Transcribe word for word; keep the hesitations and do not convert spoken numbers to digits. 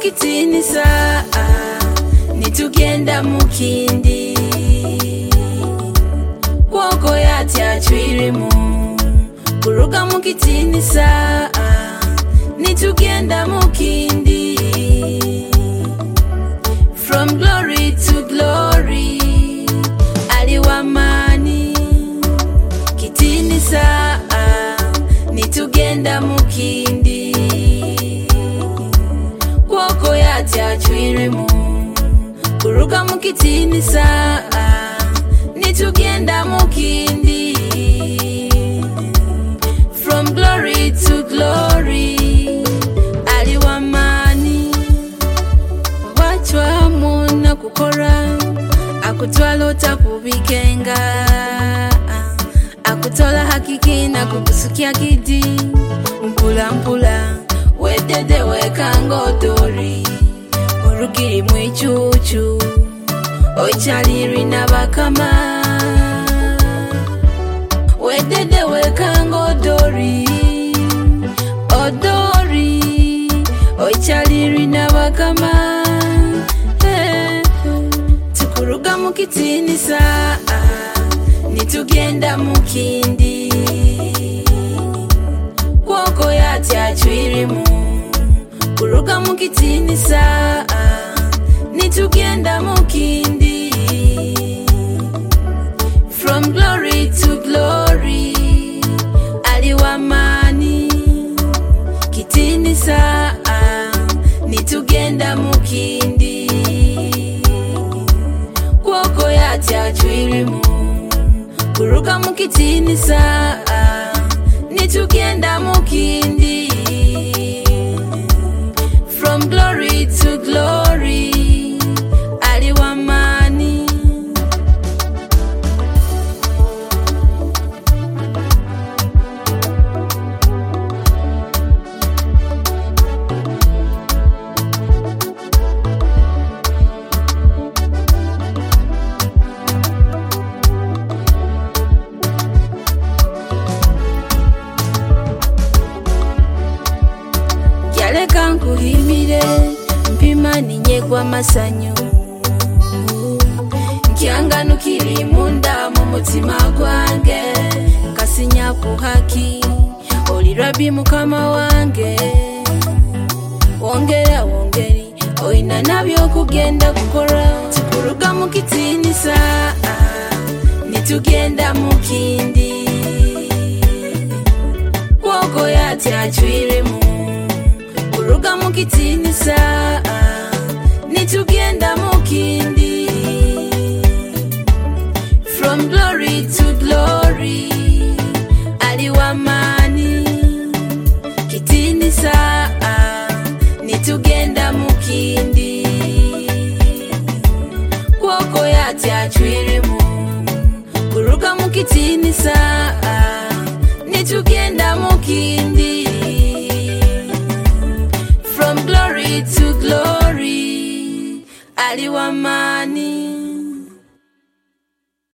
mukitinisa nitugenda mukindi kwoko yatyachwirimu kuruga mukitinisa nitugenda mukindi from glory to glory aliwamani kitinisa nitugenda mukindi kwoko yatyachwirimu kuruga mukitinisa nitugenda mukindi from glory to glory aliwamani wachwa muna kukora akutwala otakubikenga akutola hakiki na kukusukia kidi mpula mpula wedede wekangodori urugiri mwichuchu oichaliri na bakama wedede wekangodori odori oichaliri na bakama hey. Tukuruga mukitinisa nitugenda mukindi kwoko yatyachwirimu kuruga mukitinisa nitugenda mukindi from glory to glory aliwamani kitinisa nitugenda mukindi kwoko yatyachwirimu kuruga mukitinisa nitugenda mukindi from glory to glory aliwamani Leka nkuhimire mpima ninyegwa masanyu nkianganu kiri munda mu mutima gwange kasinya kuhaki oli rabi mukama wange wongera wongeri oina nabyo kugenda kukora tukuruga mukitinisa nitugenda mukindi kwoko yatyachwiremu kuruga mukitinisa nitugenda mukindi from glory to glory aliwamani kitinisa nitugenda mukindi kwoko yatyachwirimu kuruga mukitinisa nitugenda mukindi from glory to glory aliwamani